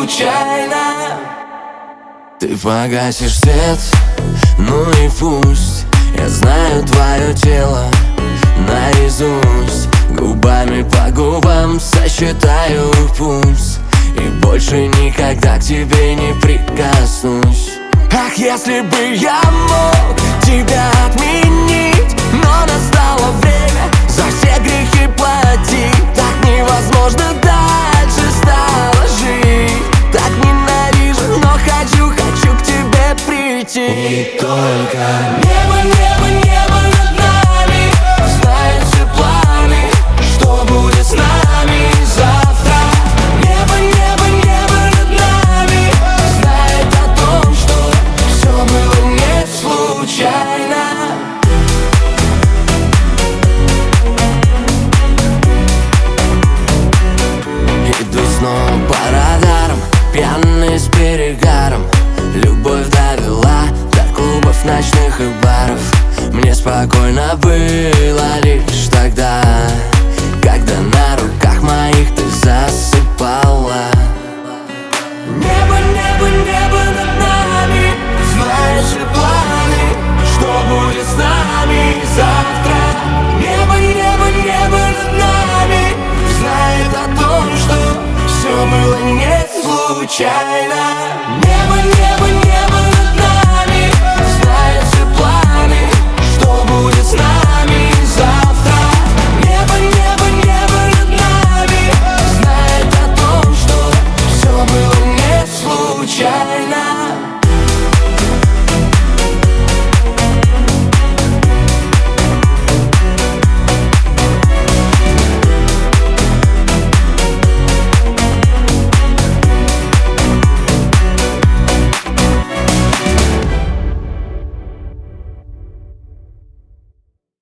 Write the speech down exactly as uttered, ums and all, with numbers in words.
случайно. Ты погасишь свет, ну и пусть. Я знаю твое тело наизусть. Губами по губам сосчитаю пульс и больше никогда к тебе не прикоснусь. Ах, если бы я мог тебя отменить, но настало время за все грехи платить. Так невозможно дальше стало жить. Так ненавижу, но хочу, хочу к тебе прийти. И только небо, небо, небо над нами знает все планы, что будет с нами завтра. Небо, небо, небо над нами знает о том, что все было не случайно. Иду снова по радарам, пьяный с перегаром. Любовь довела до клубов, ночных и баров. Мне спокойно быть